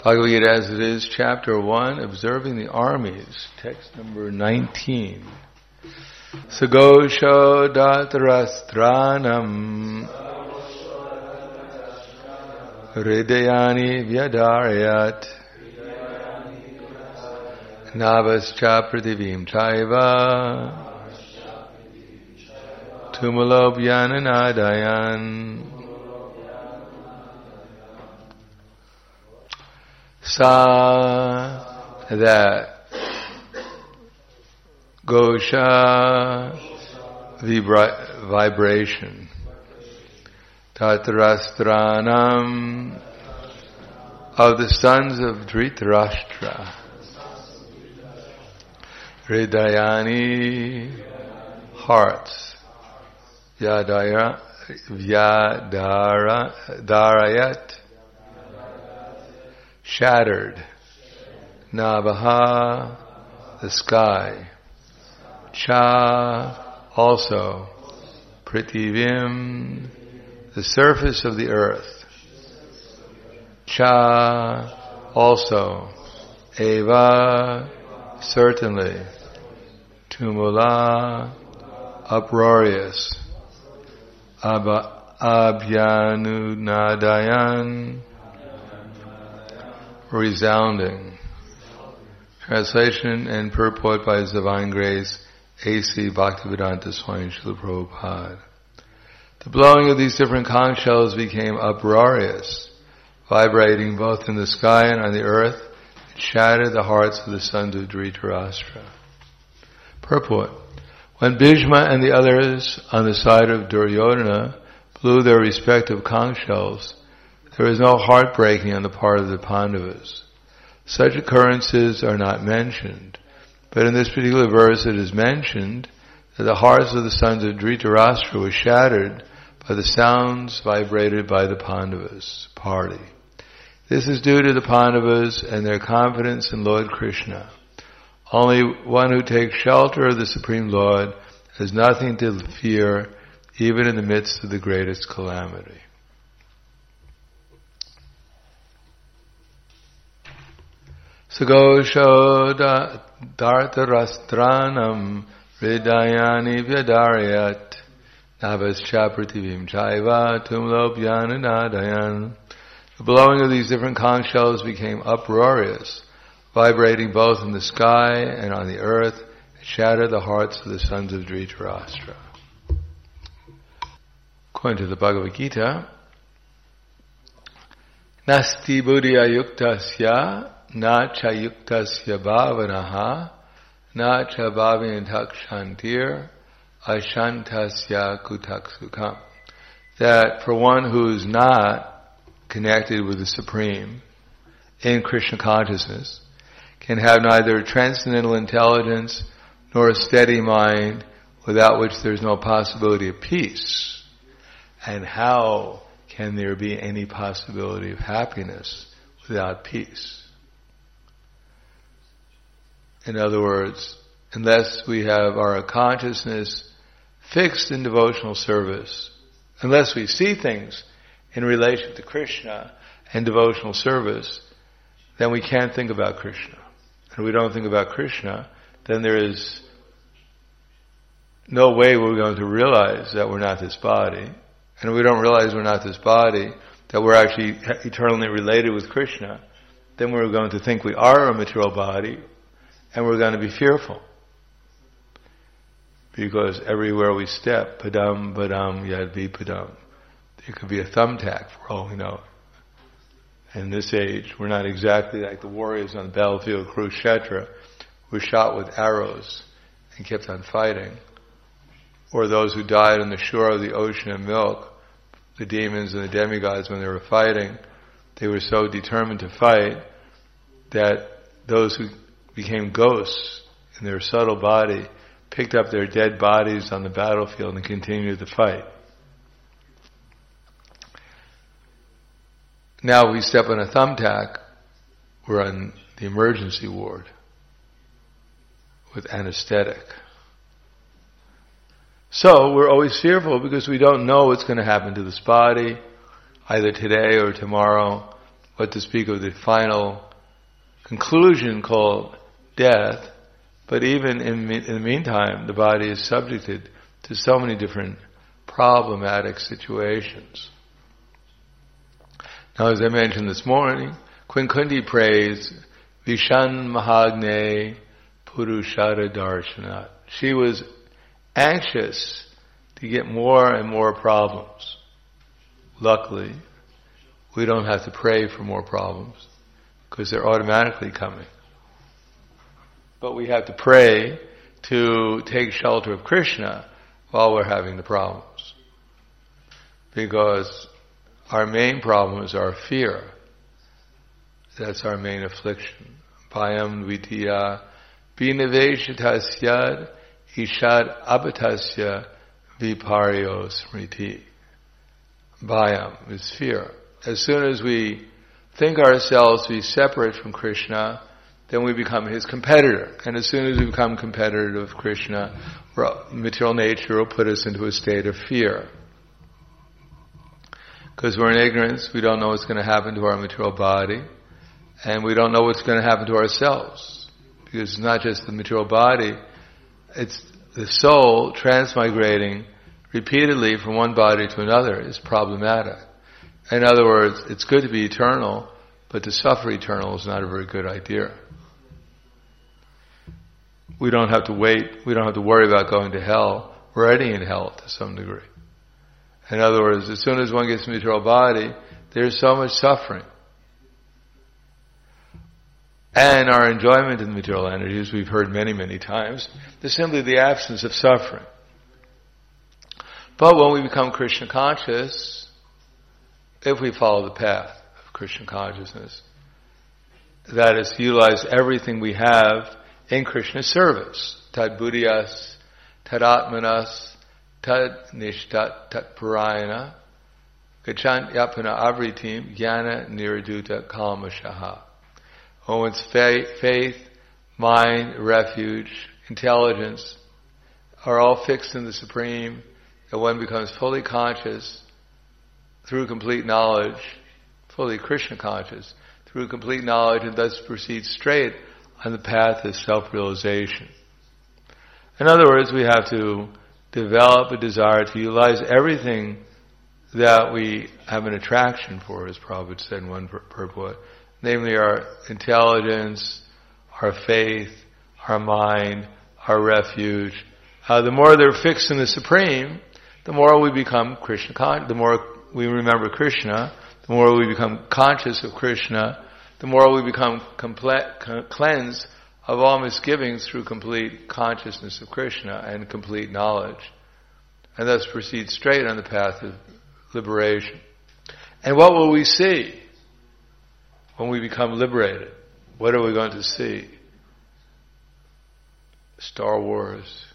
Bhagavad Gita as it is, chapter 1, Observing the Armies, text number 19. Sagosho datarastranam hridayani vyadarayat navascha pradivim chaiva tumulobhyananadayan. Sa, that Gosha, vibration. Tatarastranam, of the sons of Dhritarashtra. Hridayani, hearts. Vyadarayat, shattered. Navaha, the sky. Cha, also. Prithivim, the surface of the earth. Cha, also. Eva, certainly. Tumula, uproarious. Abhyanunadayan, resounding. Translation and purport by His Divine Grace, A.C. Bhaktivedanta Swami Srila Prabhupada. The blowing of these different conch shells became uproarious, vibrating both in the sky and on the earth. It shattered the hearts of the sons of Dhritarashtra. Purport. When Bhishma and the others on the side of Duryodhana blew their respective conch shells, there was no heartbreaking on the part of the Pandavas. Such occurrences are not mentioned, but in this particular verse it is mentioned that the hearts of the sons of Dhritarashtra were shattered by the sounds vibrated by the Pandavas party. This is due to the Pandavas and their confidence in Lord Krishna. Only one who takes shelter of the Supreme Lord has nothing to fear, even in the midst of the greatest calamity. Sagosho dartarastranam hridayani vyadarayat navascha pratibhim chaiva tumlobhyananadayan. The blowing of these different conch shells became uproarious, vibrating both in the sky and on the earth. It shattered the hearts of the sons of Dhritarashtra. According to the Bhagavad Gita, Nasti buddhya yuktasya na cha yuktasya bhavanaha na cha bhavintak shantir ashantasya kutak sukham. That for one who is not connected with the Supreme in Krishna consciousness can have neither transcendental intelligence nor a steady mind, without which there is no possibility of peace. And how can there be any possibility of happiness without peace? In other words, unless we have our consciousness fixed in devotional service, unless we see things in relation to Krishna and devotional service, then we can't think about Krishna. And if we don't think about Krishna, then there is no way we're going to realize that we're not this body. And if we don't realize we're not this body, that we're actually eternally related with Krishna, then we're going to think we are a material body, and we're going to be fearful. Because everywhere we step, padam, padam, yadvi padam. There could be a thumbtack for all we know. In this age, we're not exactly like the warriors on the battlefield of Kurukshetra, who were shot with arrows and kept on fighting. Or those who died on the shore of the ocean of milk, the demons and the demigods, when they were fighting, they were so determined to fight that those who became ghosts in their subtle body picked up their dead bodies on the battlefield and continued the fight. Now we step on a thumbtack, we're on the emergency ward with anesthetic. So we're always fearful because we don't know what's going to happen to this body, either today or tomorrow, what to speak of the final conclusion called death. But even in the meantime, the body is subjected to so many different problematic situations. Now, as I mentioned this morning, Queen Kunti prays, Vishan Mahagne Purushara Darshanat. She was anxious to get more and more problems. Luckily, we don't have to pray for more problems because they're automatically coming. But we have to pray to take shelter of Krishna while we're having the problems. Because our main problem is our fear. That's our main affliction. Bhayam vidya binaveshatasya ishad abatasya viparyo smriti. Bhayam is fear. As soon as we think ourselves to be separate from Krishna, then we become his competitor. And as soon as we become competitor of Krishna, material nature will put us into a state of fear. Because we're in ignorance, we don't know what's going to happen to our material body, and we don't know what's going to happen to ourselves. Because it's not just the material body, it's the soul transmigrating repeatedly from one body to another is problematic. In other words, it's good to be eternal, but to suffer eternal is not a very good idea. We don't have to wait, we don't have to worry about going to hell. We're already in hell to some degree. In other words, as soon as one gets a material body, there's so much suffering. And our enjoyment in the material energies, we've heard many, many times, is simply the absence of suffering. But when we become Krishna conscious, if we follow the path of Krishna consciousness, that is to utilize everything we have in Krishna's service. Tad buddhiyas, tad atmanas, tad nishtat, tat parayana, gachant yapana avritim, jnana niraduta kalmashaha. One's faith, mind, refuge, intelligence are all fixed in the Supreme, and one becomes fully conscious through complete knowledge, fully Krishna conscious, through complete knowledge, and thus proceeds straight on the path of self-realization. In other words, we have to develop a desire to utilize everything that we have an attraction for, as Prabhupada said in one purport, namely our intelligence, our faith, our mind, our refuge. The more they're fixed in the Supreme, the more we become Krishna conscious, the more we remember Krishna, the more we become conscious of Krishna, the more we become cleansed of all misgivings through complete consciousness of Krishna and complete knowledge, and thus proceed straight on the path of liberation. And what will we see when we become liberated? What are we going to see? Star Wars.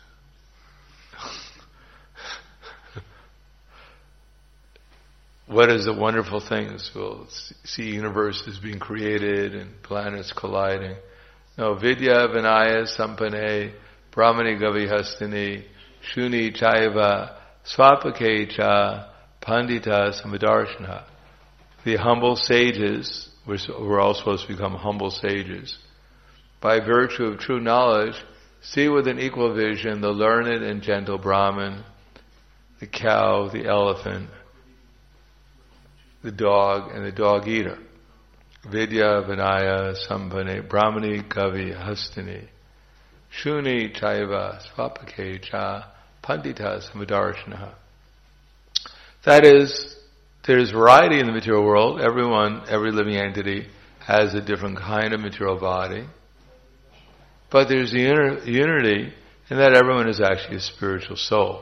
What is the wonderful things? We'll see universes being created and planets colliding. No, Vidya Vinaya Sampane Brahmani Gavihastini Shuni Chaiva Swapakecha Pandita Samadarshana. The humble sages, we're all supposed to become humble sages, by virtue of true knowledge, see with an equal vision the learned and gentle Brahmin, the cow, the elephant, the dog, and the dog eater. Vidya Vinaya Sambhane Brahmani Kavi Hastini Shuni Chaiva Swapakecha Pandita Samadarshana. That is, there's variety in the material world. Every living entity has a different kind of material body. But there's the unity in that everyone is actually a spiritual soul.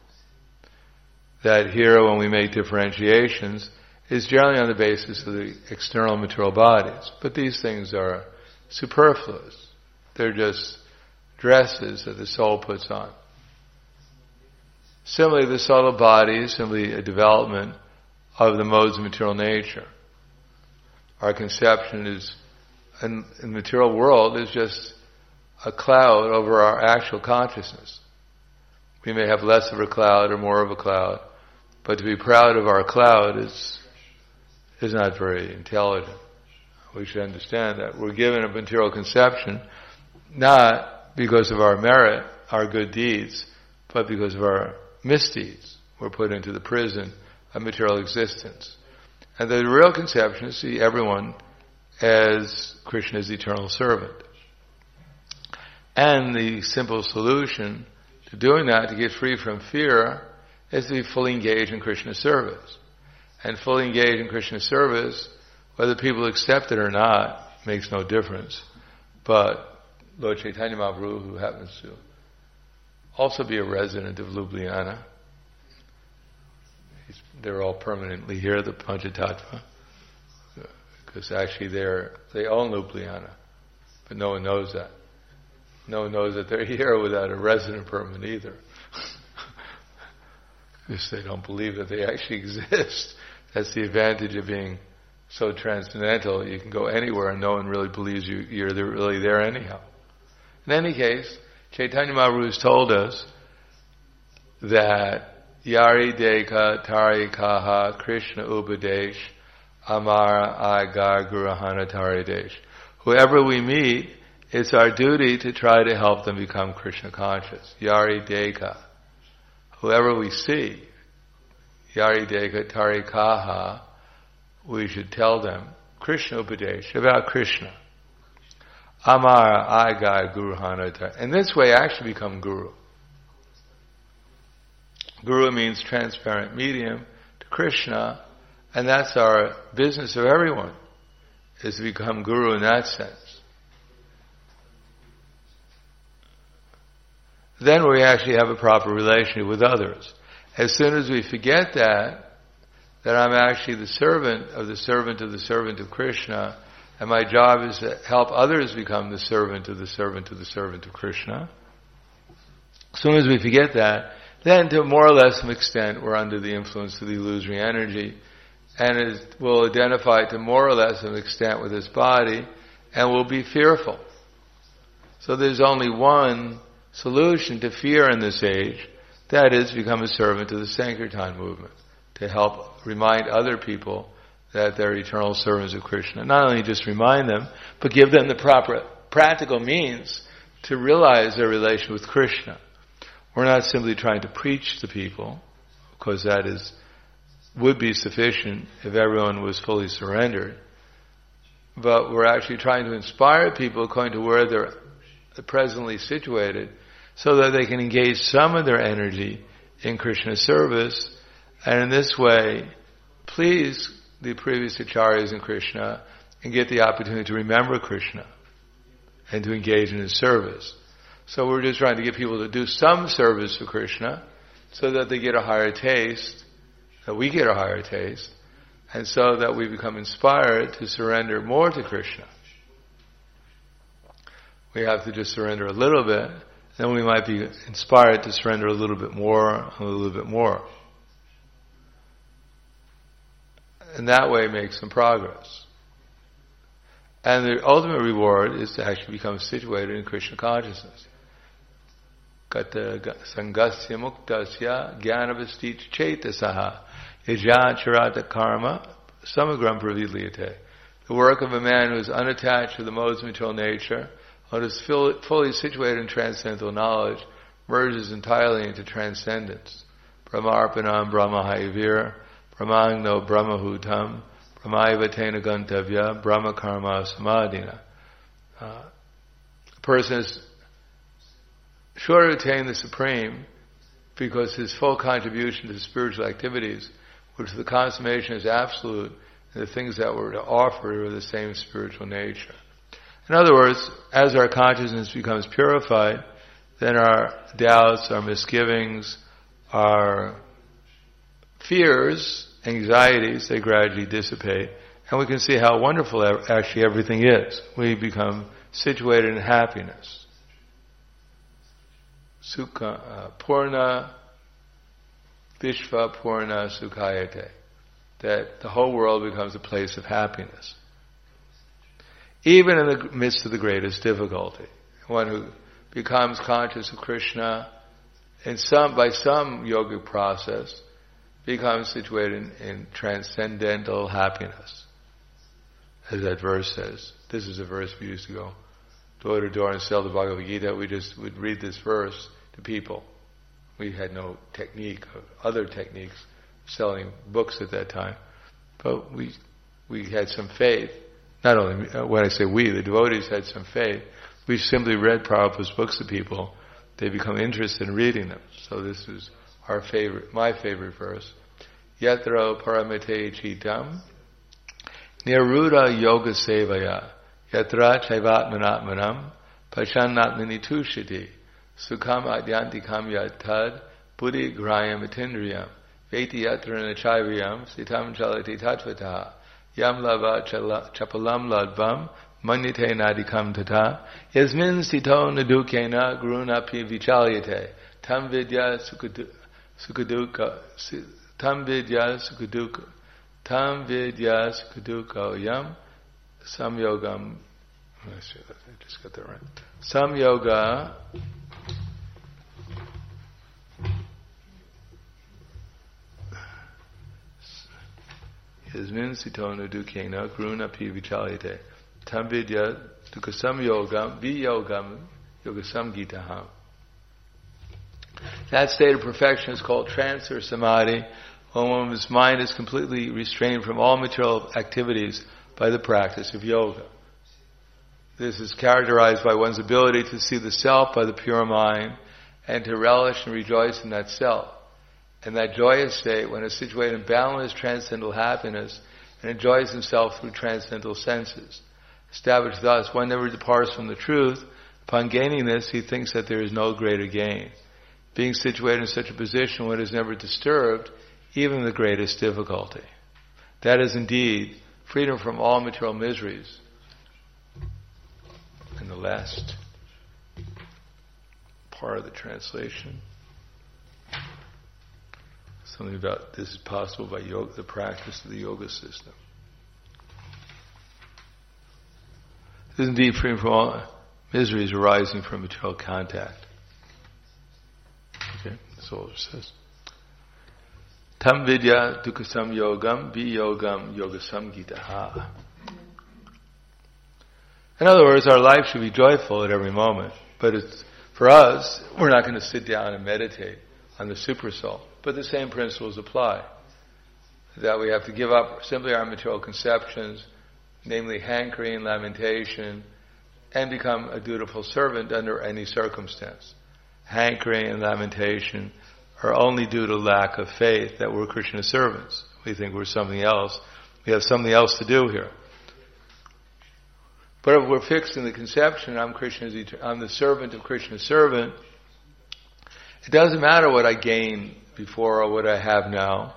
That here, when we make differentiations, is generally on the basis of the external material bodies. But these things are superfluous. They're just dresses that the soul puts on. Similarly, the subtle body is simply a development of the modes of material nature. Our conception is, in the material world, is just a cloud over our actual consciousness. We may have less of a cloud or more of a cloud, but to be proud of our cloud is not very intelligent. We should understand that we're given a material conception not because of our merit, our good deeds, but because of our misdeeds. We're put into the prison of material existence. And the real conception is to see everyone as Krishna's eternal servant. And the simple solution to doing that, to get free from fear, is to be fully engaged in Krishna's service. And fully engaged in Krishna's service, whether people accept it or not, makes no difference. But Lord Chaitanya Mahaprabhu, who happens to also be a resident of Ljubljana, they're all permanently here, the Panchatattva, because actually they own Ljubljana, but no one knows that. No one knows that they're here without a resident permit either. Because they don't believe that they actually exist. That's the advantage of being so transcendental. You can go anywhere and no one really believes you're really there anyhow. In any case, Chaitanya Mahaprabhu has told us that Yari Deka Tari Kaha Krishna Upadesh Amara Agar Gurahana Tari Desh. Whoever we meet, it's our duty to try to help them become Krishna conscious. Yari Deka. Whoever we see, Yari Deka Tari Kaha, we should tell them Krishna Upadesh, about Krishna. Amara Agar Gurahana Tari. In this way, actually become Guru. Guru means transparent medium to Krishna, and that's our business of everyone, is to become Guru in that sense. Then we actually have a proper relationship with others. As soon as we forget that I'm actually the servant of the servant of the servant of Krishna, and my job is to help others become the servant of the servant of the servant of Krishna. As soon as we forget that, then to more or less some extent we're under the influence of the illusory energy, and we'll identify to more or less some extent with this body, and we'll be fearful. So there's only one solution to fear in this age, that is, become a servant of the Sankirtan movement, to help remind other people that they're eternal servants of Krishna. Not only just remind them, but give them the proper practical means to realize their relation with Krishna. We're not simply trying to preach to people, because that would be sufficient if everyone was fully surrendered. But we're actually trying to inspire people according to where they're presently situated, so that they can engage some of their energy in Krishna's service, and in this way please the previous acharyas in Krishna and get the opportunity to remember Krishna and to engage in his service. So we're just trying to get people to do some service for Krishna so that they get a higher taste, that we get a higher taste, and so that we become inspired to surrender more to Krishna. We have to just surrender a little bit, then we might be inspired to surrender a little bit more, a little bit more. And that way make some progress. And the ultimate reward is to actually become situated in Krishna consciousness. Kata sangasya muktasya jnanavasti chetasaha yajacharata karma samagram pravidliyate. The work of a man who is unattached to the modes of material nature, who is fully situated in transcendental knowledge, merges entirely into transcendence. Brahmarpanam brahmahayavir, brahmagno brahmahutam, brahmaiva tena gantavya, brahma karma samadhina. A person is sure to attain the Supreme because his full contribution to spiritual activities, which the consummation is absolute, and the things that were to offer are the same spiritual nature. In other words, as our consciousness becomes purified, then our doubts, our misgivings, our fears, anxieties, they gradually dissipate, and we can see how wonderful actually everything is. We become situated in happiness. Sukha, Purna, Vishva Purna Sukhayate. That the whole world becomes a place of happiness. Even in the midst of the greatest difficulty. One who becomes conscious of Krishna by some yogic process becomes situated in transcendental happiness. as that verse says. This is a verse we used to go door to door and sell the Bhagavad Gita. We just would read this verse to people. We had no technique, other techniques, selling books at that time. But we had some faith. Not only, when I say we, the devotees had some faith. We simply read Prabhupada's books to people. They become interested in reading them. So this is my favorite verse. Yatra paramite chitam niruddha yoga sevaya yatra chaivatmanatmanam pachannatmani tushiti sukham adyantikam yatad buddhi grayam atindriyam veti yatra nachaivayam sitam chalati tatvataha yam lava chapalam ladvam manyate nadikam tata yasmin sito nadukena gurunapi vichalyate tam vidya sukaduka tam vidya sukaduka yam samyogam. I just got that right. Samyoga yasmin sitona dukena gruna pi vichalyate tam vidya duka samyogam viyogam yoga samgitaham. That state of perfection is called trance or samadhi, when one's mind is completely restrained from all material activities by the practice of yoga. This is characterized by one's ability to see the self by the pure mind and to relish and rejoice in that self. And that joyous state, when is situated in boundless transcendental happiness and enjoys himself through transcendental senses. Established thus, one never departs from the truth. Upon gaining this, he thinks that there is no greater gain. Being situated in such a position, one is never disturbed, even the greatest difficulty. That is indeed freedom from all material miseries. And the last part of the translation, something about this is possible by yoga, the practice of the yoga system. This is indeed freedom from all miseries arising from material contact. Okay, that's all it says. Tam vidya dukasam yogam viyogam yogasam gitaha. In other words, our life should be joyful at every moment. But for us, we're not going to sit down and meditate on the supersoul. But the same principles apply. That we have to give up simply our material conceptions, namely hankering, lamentation, and become a dutiful servant under any circumstance. Hankering and lamentation are only due to lack of faith that we're Krishna's servants. We think we're something else. We have something else to do here. But if we're fixed in the conception, I'm the servant of Krishna's servant, it doesn't matter what I gained before or what I have now.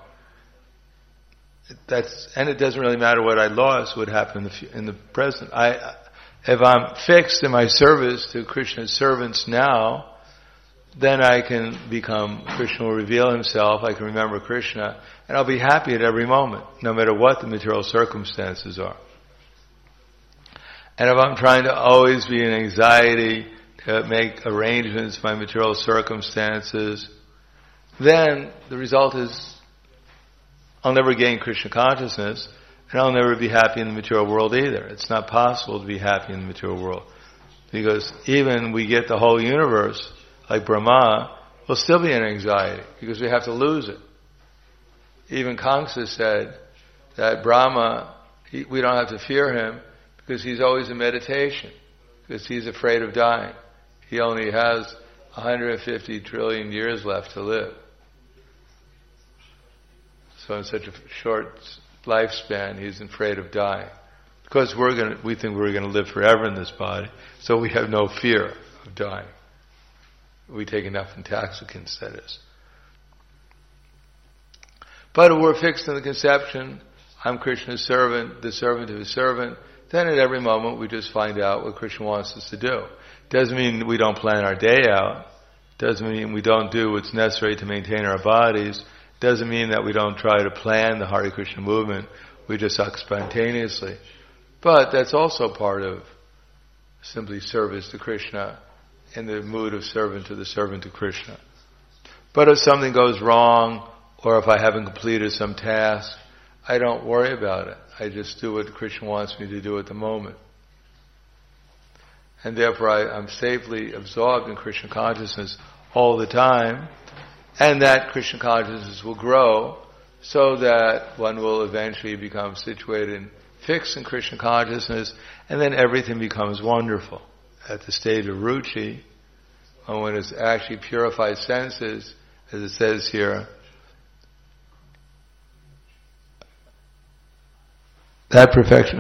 And it doesn't really matter what I lost, what happened in the present. If I'm fixed in my service to Krishna's servants now, then I can become, Krishna will reveal himself, I can remember Krishna, and I'll be happy at every moment, no matter what the material circumstances are. And if I'm trying to always be in anxiety, to make arrangements for my material circumstances, then the result is I'll never gain Krishna consciousness, and I'll never be happy in the material world either. It's not possible to be happy in the material world. Because even we get the whole universe, like Brahma, we'll still be in anxiety, because we have to lose it. Even Kamsa said that Brahma, we don't have to fear him, because he's always in meditation, because he's afraid of dying. He only has 150 trillion years left to live. So in such a short lifespan, he's afraid of dying. Because we think we're going to live forever in this body, so we have no fear of dying. We take enough intoxicants, that is. But if we're fixed in the conception, I'm Krishna's servant, the servant of his servant, then at every moment we just find out what Krishna wants us to do. Doesn't mean we don't plan our day out. Doesn't mean we don't do what's necessary to maintain our bodies. Doesn't mean that we don't try to plan the Hare Krishna movement. We just act spontaneously. But that's also part of simply service to Krishna in the mood of servant to the servant of Krishna. But if something goes wrong, or if I haven't completed some task, I don't worry about it. I just do what Krishna wants me to do at the moment. And therefore I'm safely absorbed in Krishna consciousness all the time, and that Krishna consciousness will grow so that one will eventually become situated and fixed in Krishna consciousness, and then everything becomes wonderful. At the state of ruchi, when it's actually purified senses, as it says here, that perfection,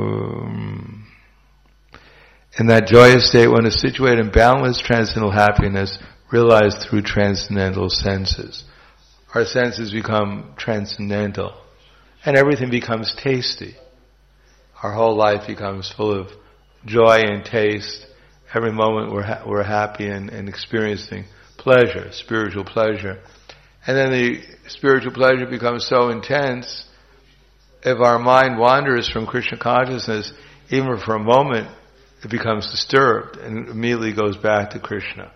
in that joyous state, one is situated in boundless transcendental happiness, realized through transcendental senses. Our senses become transcendental, and everything becomes tasty. Our whole life becomes full of joy and taste. Every moment we're happy and experiencing pleasure, spiritual pleasure. And then the spiritual pleasure becomes so intense, if our mind wanders from Krishna consciousness, even for a moment, it becomes disturbed and immediately goes back to Krishna.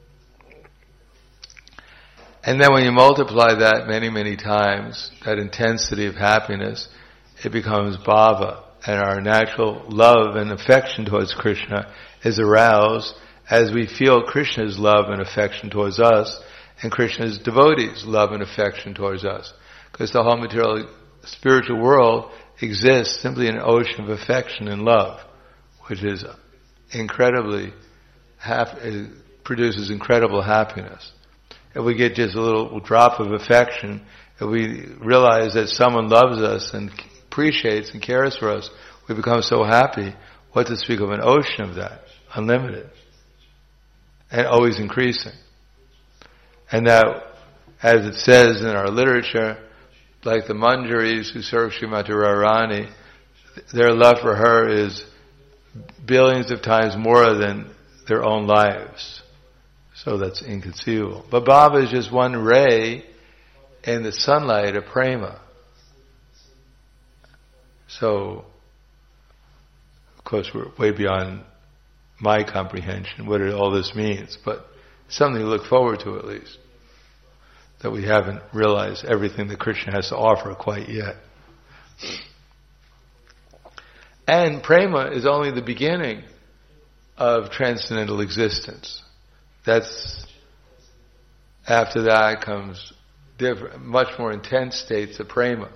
And then when you multiply that many, many times, that intensity of happiness, it becomes bhava. And our natural love and affection towards Krishna is aroused as we feel Krishna's love and affection towards us, and Krishna's devotees' love and affection towards us. Because the whole material spiritual world exists simply in an ocean of affection and love, which is incredibly, it produces incredible happiness. If we get just a little drop of affection, if we realize that someone loves us and appreciates and cares for us, we become so happy. What to speak of an ocean of that? Unlimited. And always increasing. And that, as it says in our literature, like the Manjaris who serve Srimati Radharani, their love for her is billions of times more than their own lives. So that's inconceivable. But bhava is just one ray in the sunlight of prema. So, of course, we're way beyond my comprehension what all this means, but something to look forward to at least. That we haven't realized everything that Krishna has to offer quite yet. And prema is only the beginning of transcendental existence. After that comes different, much more intense states of prema.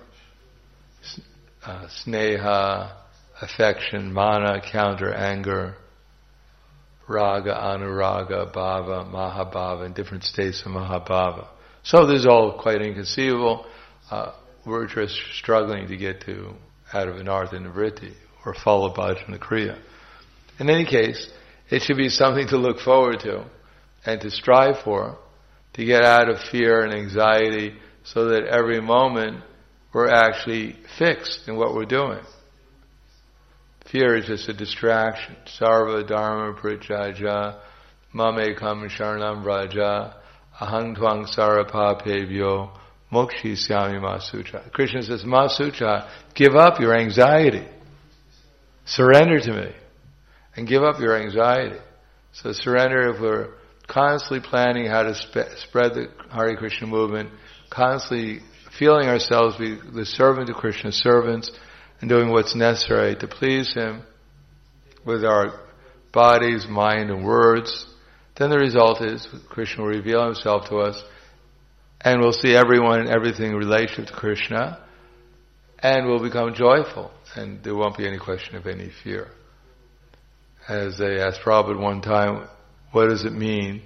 Sneha, affection, mana, counter, anger, raga, anuraga, bhava, mahabhava, and different states of mahabhava. So this is all quite inconceivable. We're just struggling to get to out of anartha nivritti, or follow bhajana kriya. In any case, it should be something to look forward to and to strive for, to get out of fear and anxiety so that every moment we're actually fixed in what we're doing. Fear is just a distraction. Sarva dharma prityaja mamekam sharanam vraja ahang tvang sarapapevyo mokshisyami masucha. Krishna says, masucha, give up your anxiety. Surrender to me. And give up your anxiety. So surrender, if we're constantly planning how to spread the Hare Krishna movement, constantly feeling ourselves be the servant of Krishna, servants, and doing what's necessary to please Him with our bodies, mind, and words, then the result is Krishna will reveal Himself to us, and we'll see everyone and everything in relationship to Krishna, and we'll become joyful, and there won't be any question of any fear. As they asked Prabhupada one time, what does it mean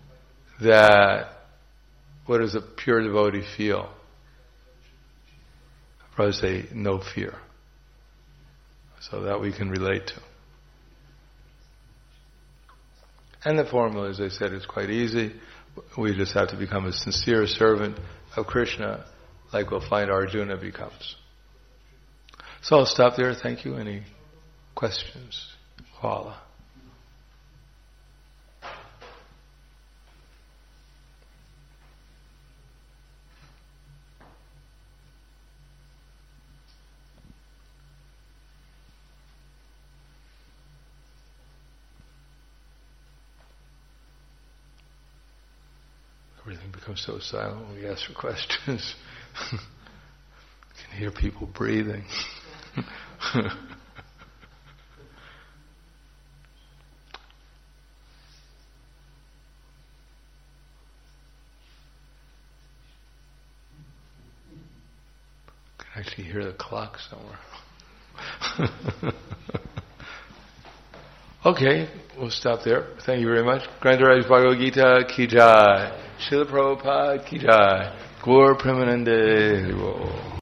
what does a pure devotee feel? Prabhupada say, no fear. So that we can relate to. And the formula, as I said, is quite easy. We just have to become a sincere servant of Krishna, like we'll find Arjuna becomes. So I'll stop there. Thank you. Any questions? Hvala. Everything becomes so silent when we ask for questions. Can I hear people breathing. I can actually hear the clock somewhere. Okay, we'll stop there. Thank you very much. Grantaraj Bhagavad Gita ki jai. Srila Prabhupada ki jai. Gaur Premanande Haribo.